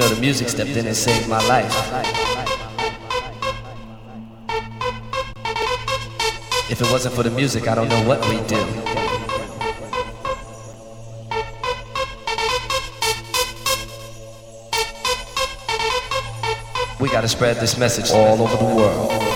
know, the music stepped in and saved my life. If it wasn't for the music, I don't know what we'd do. We gotta spread this message all over the world.